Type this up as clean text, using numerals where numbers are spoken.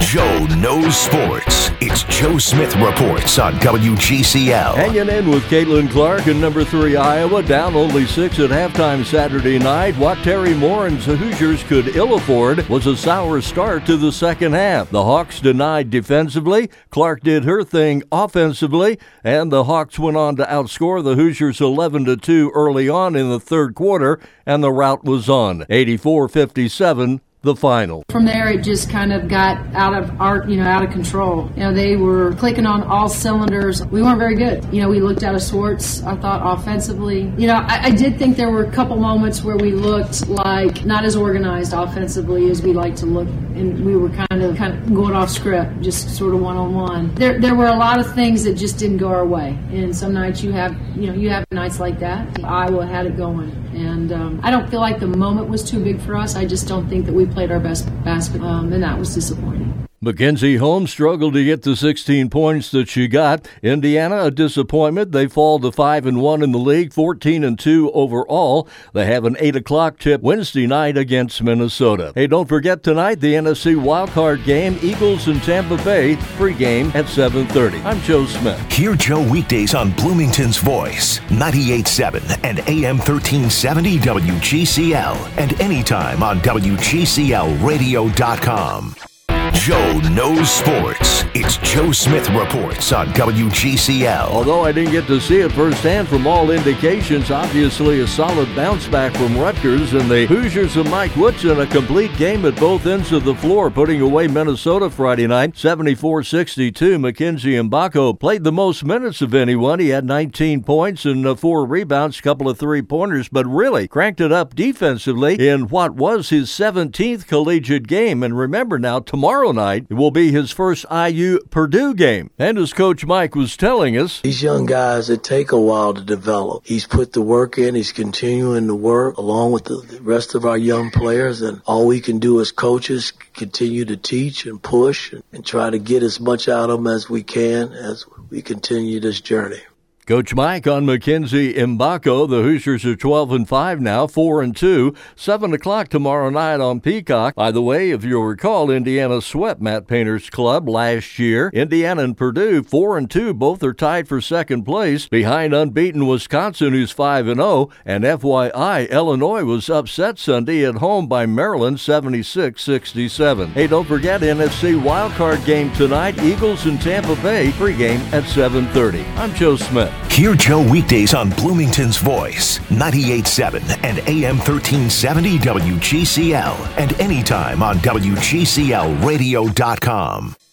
Joe knows sports. It's Joe Smith Reports on WGCL. Hanging in with Caitlin Clark in number 3 Iowa, down only 6 at halftime Saturday night. What Terry Moore and the Hoosiers could ill afford was a sour start to the second half. The Hawks denied defensively. Clark did her thing offensively, and the Hawks went on to outscore the Hoosiers 11-2 early on in the third quarter, and the rout was on. 84-57. The final. From there, it just kind of got out of control. They were clicking on all cylinders. We weren't very good. We looked out of sorts, I thought, offensively. I did think there were a couple moments where we looked like not as organized offensively as we like to look, and we were kind of going off script, just sort of one-on-one. There were a lot of things that just didn't go our way, and some nights you have nights like that. Iowa had it going, and I don't feel like the moment was too big for us. I just don't think that we played our best basketball, and that was disappointing. Mackenzie Holmes struggled to get the 16 points that she got. Indiana, a disappointment. They fall to 5-1 in the league, 14-2 overall. They have an 8 o'clock tip Wednesday night against Minnesota. Hey, don't forget tonight, the NFC wildcard game, Eagles and Tampa Bay, pregame at 7:30. I'm Joe Smith. Hear Joe weekdays on Bloomington's Voice, 98.7 and AM 1370 WGCL, and anytime on WGCLradio.com. Joe knows sports. It's Joe Smith Reports on WGCL. Although I didn't get to see it firsthand, from all indications, obviously a solid bounce back from Rutgers, and the Hoosiers and Mike Woodson, a complete game at both ends of the floor, putting away Minnesota Friday night, 74-62. Mackenzie Mbako played the most minutes of anyone. He had 19 points and 4 rebounds, a couple of three-pointers, but really cranked it up defensively in what was his 17th collegiate game. And remember now, tomorrow night it will be his first IU-Purdue game. And as Coach Mike was telling us, these young guys, it take a while to develop. He's put the work in. He's continuing to work along with the rest of our young players. And all we can do as coaches, continue to teach and push and try to get as much out of them as we can as we continue this journey. Coach Mike on Mackenzie Mbako. The Hoosiers are 12-5 now, 4-2. 7 o'clock tomorrow night on Peacock. By the way, if you'll recall, Indiana swept Matt Painter's club last year. Indiana and Purdue, 4-2. Both are tied for second place, behind unbeaten Wisconsin, who's 5-0. And FYI, Illinois was upset Sunday at home by Maryland, 76-67. Hey, don't forget, NFC wildcard game tonight, Eagles and Tampa Bay, pregame at 7:30. I'm Joe Smith. Hear Joe weekdays on Bloomington's Voice, 98.7 and AM 1370 WGCL, and anytime on WGCLradio.com.